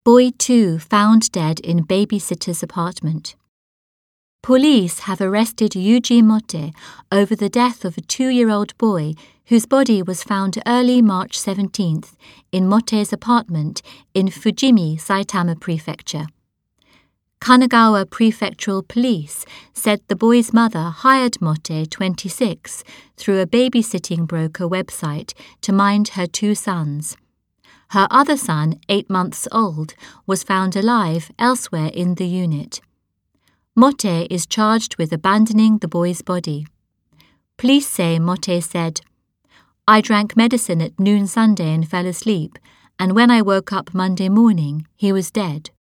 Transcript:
Boy 2 found dead in babysitter's apartment. Police have arrested Yuji Mote over the death of a 2-year-old boy whose body was found early March 17th in Mote's apartment in Fujimi, Saitama Prefecture. Kanagawa Prefectural Police said the boy's mother hired Mote, 26, through a babysitting broker website to mind her 2 sons. Her other son, 8 months old, was found alive elsewhere in the unit. Mote is charged with abandoning the boy's body. Police say Mote said, "I drank medicine at noon Sunday and fell asleep, and when I woke up Monday morning, he was dead."